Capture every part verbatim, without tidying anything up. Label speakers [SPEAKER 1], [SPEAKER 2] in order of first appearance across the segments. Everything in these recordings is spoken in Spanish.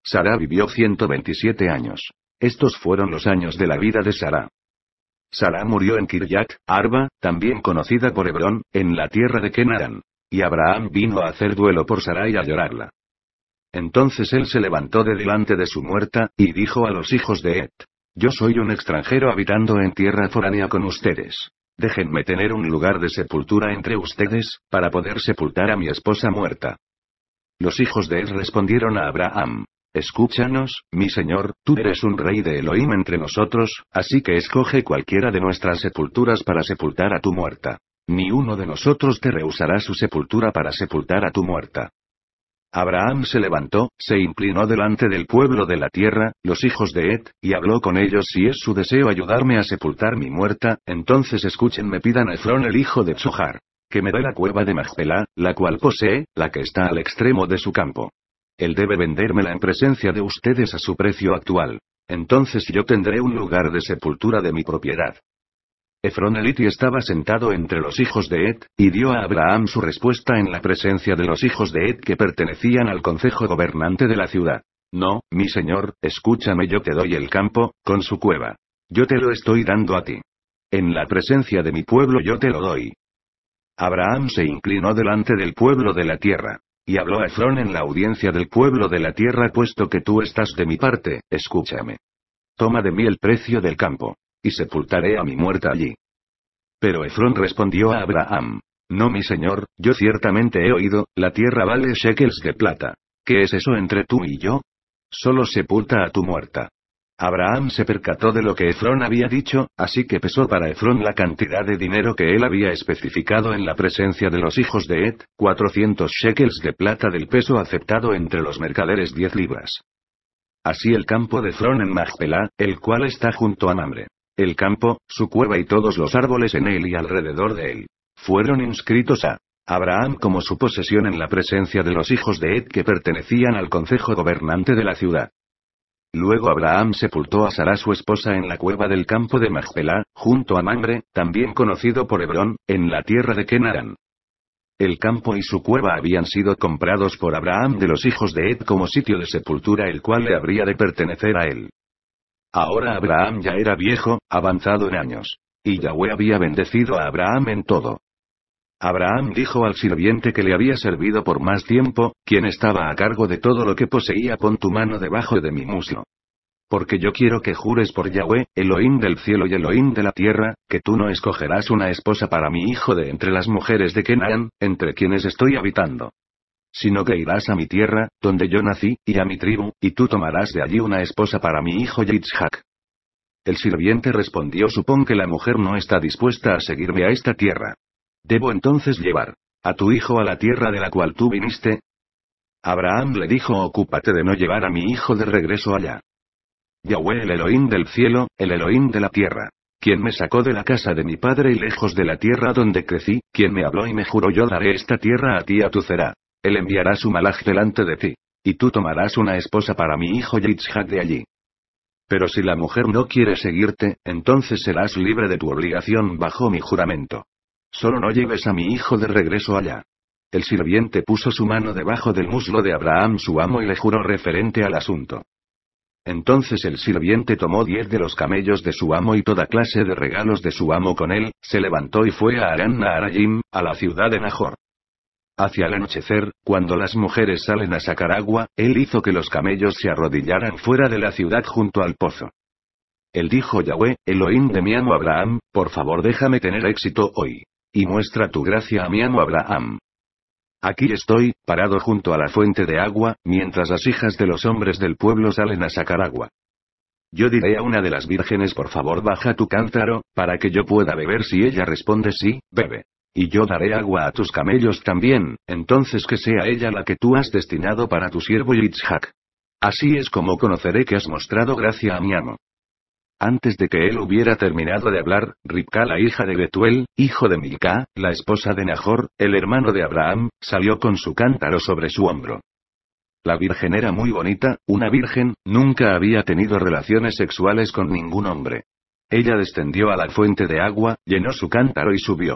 [SPEAKER 1] Sara vivió ciento veintisiete años. Estos fueron los años de la vida de Sara. Sara murió en Kiryat Arba, también conocida por Hebrón, en la tierra de Kenaán. Y Abraham vino a hacer duelo por Sara y a llorarla. Entonces él se levantó de delante de su muerta, y dijo a los hijos de Et: Yo soy un extranjero habitando en tierra foránea con ustedes. Déjenme tener un lugar de sepultura entre ustedes, para poder sepultar a mi esposa muerta. Los hijos de Et respondieron a Abraham: Escúchanos, mi señor, tú eres un rey de Elohim entre nosotros, así que escoge cualquiera de nuestras sepulturas para sepultar a tu muerta. Ni uno de nosotros te rehusará su sepultura para sepultar a tu muerta. Abraham se levantó, se inclinó delante del pueblo de la tierra, los hijos de Et, y habló con ellos: Si es su deseo ayudarme a sepultar mi muerta, entonces escúchenme, pidan a Efrón el hijo de Tsohar, que me dé la cueva de Macpelá, la cual posee, la que está al extremo de su campo. Él debe vendérmela en presencia de ustedes a su precio actual. Entonces yo tendré un lugar de sepultura de mi propiedad. Efrón el Hiti estaba sentado entre los hijos de Et, y dio a Abraham su respuesta en la presencia de los hijos de Et que pertenecían al consejo gobernante de la ciudad. No, mi señor, escúchame, yo te doy el campo, con su cueva. Yo te lo estoy dando a ti. En la presencia de mi pueblo yo te lo doy. Abraham se inclinó delante del pueblo de la tierra. Y habló a Efrón en la audiencia del pueblo de la tierra: Puesto que tú estás de mi parte, escúchame. Toma de mí el precio del campo. Y sepultaré a mi muerta allí. Pero Efrón respondió a Abraham: No, mi señor, yo ciertamente he oído, la tierra vale shekels de plata. ¿Qué es eso entre tú y yo? Solo sepulta a tu muerta. Abraham se percató de lo que Efrón había dicho, así que pesó para Efrón la cantidad de dinero que él había especificado en la presencia de los hijos de Et, cuatrocientos shekels de plata del peso aceptado entre los mercaderes, diez libras. Así el campo de Efrón en Macpelá, el cual está junto a Mamre. El campo, su cueva y todos los árboles en él y alrededor de él, fueron inscritos a Abraham como su posesión en la presencia de los hijos de Et que pertenecían al consejo gobernante de la ciudad. Luego Abraham sepultó a Sara su esposa en la cueva del campo de Macpelá, junto a Mamre, también conocido por Hebrón, en la tierra de Kenaán. El campo y su cueva habían sido comprados por Abraham de los hijos de Et como sitio de sepultura, el cual le habría de pertenecer a él. Ahora Abraham ya era viejo, avanzado en años. Y Yahweh había bendecido a Abraham en todo. Abraham dijo al sirviente que le había servido por más tiempo, quien estaba a cargo de todo lo que poseía: Pon tu mano debajo de mi muslo. Porque yo quiero que jures por Yahweh, Elohim del cielo y Elohim de la tierra, que tú no escogerás una esposa para mi hijo de entre las mujeres de Kenaán, entre quienes estoy habitando. Sino que irás a mi tierra, donde yo nací, y a mi tribu, y tú tomarás de allí una esposa para mi hijo Yitzhak. El sirviente respondió: Supón que la mujer no está dispuesta a seguirme a esta tierra. ¿Debo entonces llevar a tu hijo a la tierra de la cual tú viniste? Abraham le dijo: Ocúpate de no llevar a mi hijo de regreso allá. Yahweh, el Elohim del cielo, el Elohim de la tierra, quien me sacó de la casa de mi padre y lejos de la tierra donde crecí, quien me habló y me juró: Yo daré esta tierra a ti y a tu Zerá. Él enviará su malaj delante de ti. Y tú tomarás una esposa para mi hijo Yitzhak de allí. Pero si la mujer no quiere seguirte, entonces serás libre de tu obligación bajo mi juramento. Solo no lleves a mi hijo de regreso allá. El sirviente puso su mano debajo del muslo de Abraham su amo y le juró referente al asunto. Entonces el sirviente tomó diez de los camellos de su amo y toda clase de regalos de su amo con él, se levantó y fue a Arán Naharayim, a la ciudad de Nahor. Hacia el anochecer, cuando las mujeres salen a sacar agua, él hizo que los camellos se arrodillaran fuera de la ciudad junto al pozo. Él dijo: Yahweh, Elohim de mi amo Abraham, por favor déjame tener éxito hoy. Y muestra tu gracia a mi amo Abraham. Aquí estoy, parado junto a la fuente de agua, mientras las hijas de los hombres del pueblo salen a sacar agua. Yo diré a una de las vírgenes: por favor baja tu cántaro, para que yo pueda beber. Si ella responde sí, bebe. Y yo daré agua a tus camellos también, entonces que sea ella la que tú has destinado para tu siervo Yitzhak. Así es como conoceré que has mostrado gracia a mi amo. Antes de que él hubiera terminado de hablar, Ribca, la hija de Betuel, hijo de Milcá, la esposa de Nahor, el hermano de Abraham, salió con su cántaro sobre su hombro. La virgen era muy bonita, una virgen, nunca había tenido relaciones sexuales con ningún hombre. Ella descendió a la fuente de agua, llenó su cántaro y subió.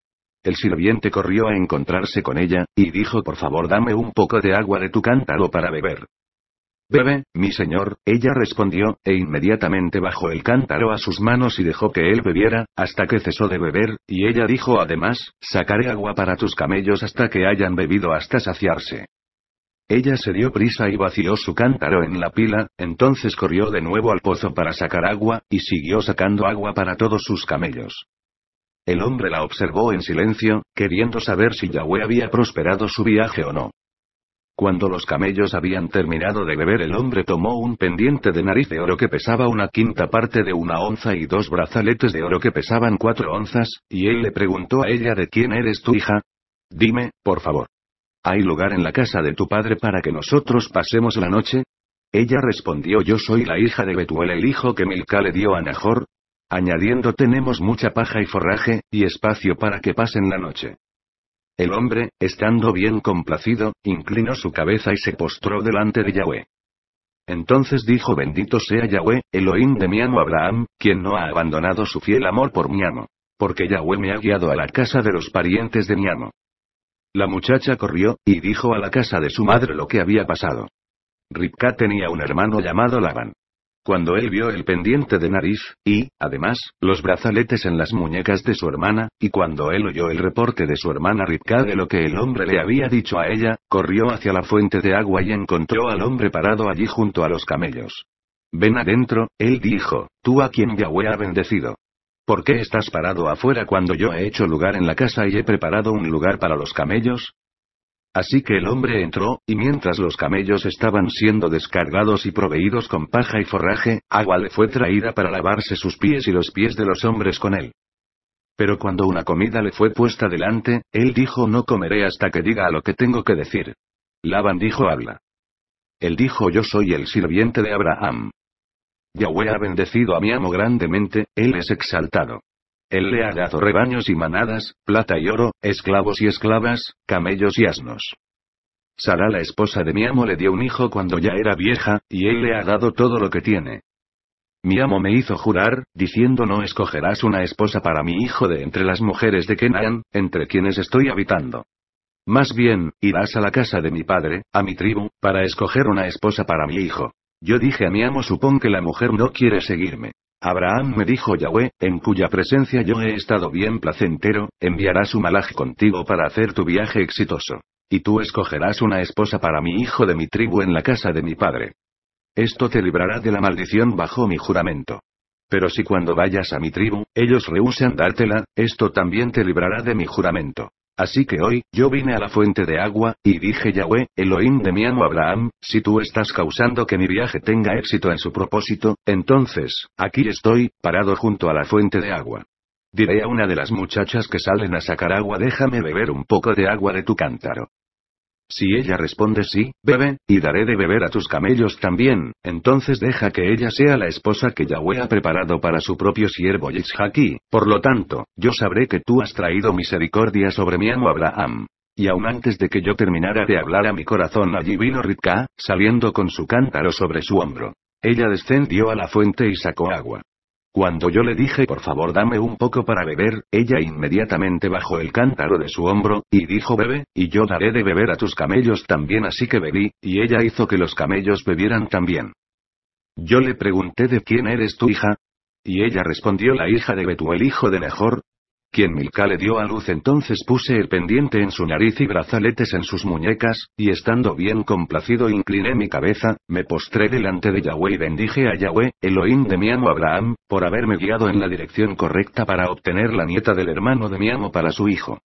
[SPEAKER 1] El sirviente corrió a encontrarse con ella, y dijo: por favor dame un poco de agua de tu cántaro para beber. Bebe, mi señor, ella respondió, e inmediatamente bajó el cántaro a sus manos y dejó que él bebiera, hasta que cesó de beber, y ella dijo además, sacaré agua para tus camellos hasta que hayan bebido hasta saciarse. Ella se dio prisa y vació su cántaro en la pila, entonces corrió de nuevo al pozo para sacar agua, y siguió sacando agua para todos sus camellos. El hombre la observó en silencio, queriendo saber si Yahweh había prosperado su viaje o no. Cuando los camellos habían terminado de beber, el hombre tomó un pendiente de nariz de oro que pesaba una quinta parte de una onza y dos brazaletes de oro que pesaban cuatro onzas, y él le preguntó a ella: ¿de quién eres tu hija? Dime, por favor. ¿Hay lugar en la casa de tu padre para que nosotros pasemos la noche? Ella respondió: yo soy la hija de Betuel, el hijo que Milca le dio a Nahor. Añadiendo: tenemos mucha paja y forraje, y espacio para que pasen la noche. El hombre, estando bien complacido, inclinó su cabeza y se postró delante de Yahweh. Entonces dijo: bendito sea Yahweh, Elohim de mi amo Abraham, quien no ha abandonado su fiel amor por mi amo. Porque Yahweh me ha guiado a la casa de los parientes de mi amo. La muchacha corrió, y dijo a la casa de su madre lo que había pasado. Ribca tenía un hermano llamado Labán. Cuando él vio el pendiente de nariz, y, además, los brazaletes en las muñecas de su hermana, y cuando él oyó el reporte de su hermana Ribca de lo que el hombre le había dicho a ella, corrió hacia la fuente de agua y encontró al hombre parado allí junto a los camellos. Ven adentro, él dijo, tú a quien Yahweh ha bendecido. ¿Por qué estás parado afuera cuando yo he hecho lugar en la casa y he preparado un lugar para los camellos? Así que el hombre entró, y mientras los camellos estaban siendo descargados y proveídos con paja y forraje, agua le fue traída para lavarse sus pies y los pies de los hombres con él. Pero cuando una comida le fue puesta delante, él dijo: no comeré hasta que diga lo que tengo que decir. Labán dijo: habla. Él dijo: yo soy el sirviente de Abraham. Yahweh ha bendecido a mi amo grandemente, él es exaltado. Él le ha dado rebaños y manadas, plata y oro, esclavos y esclavas, camellos y asnos. Sara, la esposa de mi amo, le dio un hijo cuando ya era vieja, y él le ha dado todo lo que tiene. Mi amo me hizo jurar, diciendo: no escogerás una esposa para mi hijo de entre las mujeres de Canaán, entre quienes estoy habitando. Más bien, irás a la casa de mi padre, a mi tribu, para escoger una esposa para mi hijo. Yo dije a mi amo: supón que la mujer no quiere seguirme. Abraham me dijo: Yahweh, en cuya presencia yo he estado bien placentero, enviará su malaj contigo para hacer tu viaje exitoso. Y tú escogerás una esposa para mi hijo de mi tribu en la casa de mi padre. Esto te librará de la maldición bajo mi juramento. Pero si cuando vayas a mi tribu, ellos rehúsan dártela, esto también te librará de mi juramento. Así que hoy, yo vine a la fuente de agua, y dije: Yahweh, Elohim de mi amo Abraham, si tú estás causando que mi viaje tenga éxito en su propósito, entonces, aquí estoy, parado junto a la fuente de agua. Diré a una de las muchachas que salen a sacar agua: déjame beber un poco de agua de tu cántaro. Si ella responde sí, bebe, y daré de beber a tus camellos también, entonces deja que ella sea la esposa que Yahweh ha preparado para su propio siervo Yitzhak. Por lo tanto, yo sabré que tú has traído misericordia sobre mi amo Abraham. Y aun antes de que yo terminara de hablar a mi corazón, allí vino Ribca, saliendo con su cántaro sobre su hombro. Ella descendió a la fuente y sacó agua. Cuando yo le dije: por favor dame un poco para beber, ella inmediatamente bajó el cántaro de su hombro, y dijo: bebe, y yo daré de beber a tus camellos también. Así que bebí, y ella hizo que los camellos bebieran también. Yo le pregunté: ¿de quién eres tu hija? Y ella respondió: la hija de Betuel, hijo de Nahor, quien Milca le dio a luz. Entonces puse el pendiente en su nariz y brazaletes en sus muñecas, y estando bien complacido incliné mi cabeza, me postré delante de Yahweh y bendije a Yahweh, Elohim de mi amo Abraham, por haberme guiado en la dirección correcta para obtener la nieta del hermano de mi amo para su hijo.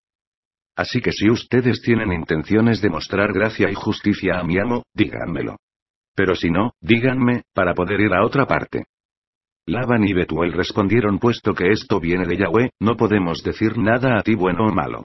[SPEAKER 1] Así que si ustedes tienen intenciones de mostrar gracia y justicia a mi amo, díganmelo. Pero si no, díganme, para poder ir a otra parte. Labán y Betuel respondieron: puesto que esto viene de Yahweh, no podemos decir nada a ti bueno o malo.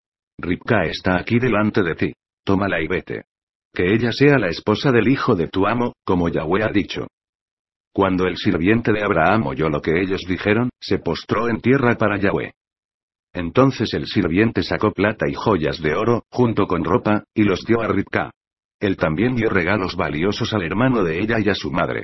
[SPEAKER 1] Ribca está aquí delante de ti. Tómala y vete. Que ella sea la esposa del hijo de tu amo, como Yahweh ha dicho. Cuando el sirviente de Abraham oyó lo que ellos dijeron, se postró en tierra para Yahweh. Entonces el sirviente sacó plata y joyas de oro, junto con ropa, y los dio a Ribca. Él también dio regalos valiosos al hermano de ella y a su madre.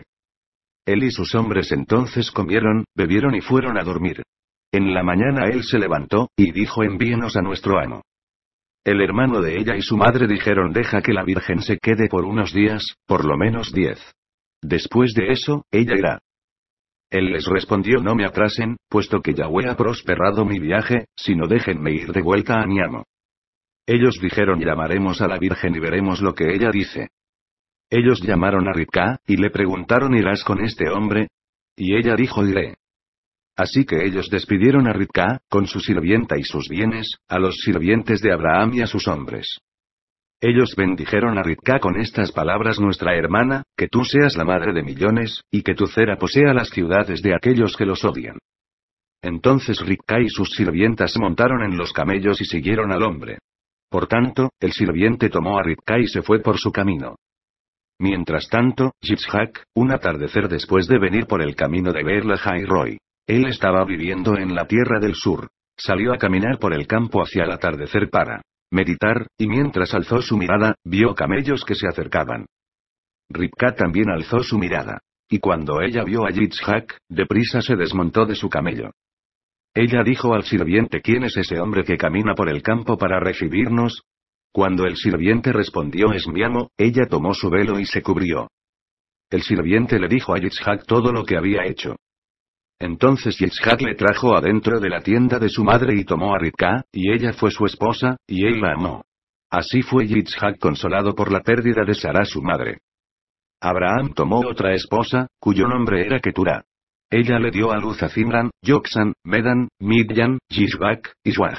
[SPEAKER 1] Él y sus hombres entonces comieron, bebieron y fueron a dormir. En la mañana él se levantó, y dijo: envíenos a nuestro amo. El hermano de ella y su madre dijeron: deja que la Virgen se quede por unos días, por lo menos diez. Después de eso, ella irá. Él les respondió: no me atrasen, puesto que Yahweh ha prosperado mi viaje, sino déjenme ir de vuelta a mi amo. Ellos dijeron: llamaremos a la Virgen y veremos lo que ella dice. Ellos llamaron a Ribca, y le preguntaron: ¿irás con este hombre? Y ella dijo: iré. Así que ellos despidieron a Ribca, con su sirvienta y sus bienes, a los sirvientes de Abraham y a sus hombres. Ellos bendijeron a Ribca con estas palabras: nuestra hermana, que tú seas la madre de millones, y que tu cera posea las ciudades de aquellos que los odian. Entonces Ribca y sus sirvientas montaron en los camellos y siguieron al hombre. Por tanto, el sirviente tomó a Ribca y se fue por su camino. Mientras tanto, Yitzhak, un atardecer después de venir por el camino de Beer Lahai Roi, él estaba viviendo en la tierra del sur. Salió a caminar por el campo hacia el atardecer para meditar, y mientras alzó su mirada, vio camellos que se acercaban. Ribca también alzó su mirada. Y cuando ella vio a Yitzhak, deprisa se desmontó de su camello. Ella dijo al sirviente: ¿quién es ese hombre que camina por el campo para recibirnos? Cuando el sirviente respondió: es mi amo, ella tomó su velo y se cubrió. El sirviente le dijo a Yitzhak todo lo que había hecho. Entonces Yitzhak le trajo adentro de la tienda de su madre y tomó a Ribca, y ella fue su esposa, y él la amó. Así fue Yitzhak consolado por la pérdida de Sará su madre. Abraham tomó otra esposa, cuyo nombre era Keturá. Ella le dio a luz a Zimran, Yoksan, Medan, Midyan, Yishbak, y Suaj.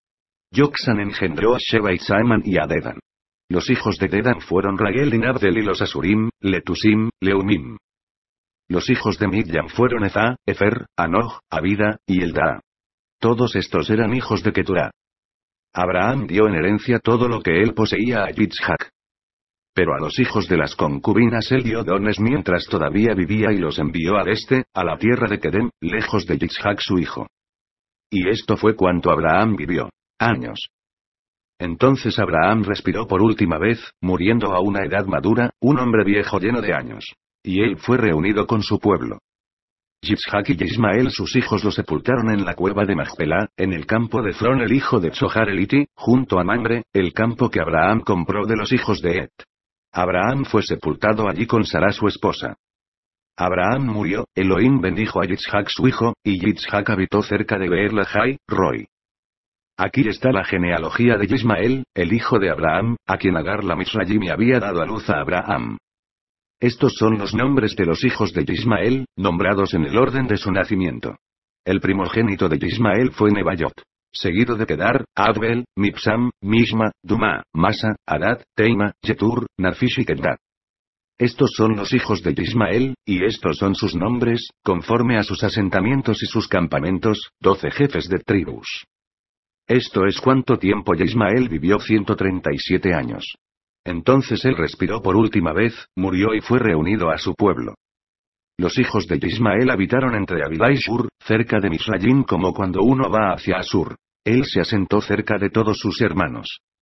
[SPEAKER 1] Yoksan engendró a Sheba y Saiman y a Dedan. Los hijos de Dedan fueron Raguel y Nabdel y los Asurim, Letusim, Leumim. Los hijos de Midyan fueron Ezá, Efer, Anoch, Abida, y Eldaa. Todos estos eran hijos de Keturá. Abraham dio en herencia todo lo que él poseía a Yitzhak. Pero a los hijos de las concubinas él dio dones mientras todavía vivía y los envió al este, a la tierra de Kedem, lejos de Yitzhak su hijo. Y esto fue cuanto Abraham vivió. Años. Entonces Abraham respiró por última vez, muriendo a una edad madura, un hombre viejo lleno de años. Y él fue reunido con su pueblo. Yitzhak y Ismael sus hijos lo sepultaron en la cueva de Macpelá, en el campo de Frón el hijo de Tsohar eliti, junto a Mamre, el campo que Abraham compró de los hijos de Et. Abraham fue sepultado allí con Sará su esposa. Abraham murió, Elohim bendijo a Yitzhak su hijo, y Yitzhak habitó cerca de Beer Lahai Roi. Aquí está la genealogía de Ismael, el hijo de Abraham, a quien Agar la Misrayim había dado a luz a Abraham. Estos son los nombres de los hijos de Ismael, nombrados en el orden de su nacimiento. El primogénito de Ismael fue Nebayot. Seguido de Kedar, Adbel, Mipsam, Mishma, Duma, Masa, Adad, Teima, Yetur, Narfish y Kedad. Estos son los hijos de Ismael, y estos son sus nombres, conforme a sus asentamientos y sus campamentos, doce jefes de tribus. Esto es cuánto tiempo Ismael vivió: ciento treinta y siete años. Entonces él respiró por última vez, murió y fue reunido a su pueblo. Los hijos de Ismael habitaron entre Avilá y Shur, cerca de Misrayim, como cuando uno va hacia Asur. Él se asentó cerca de todos sus hermanos.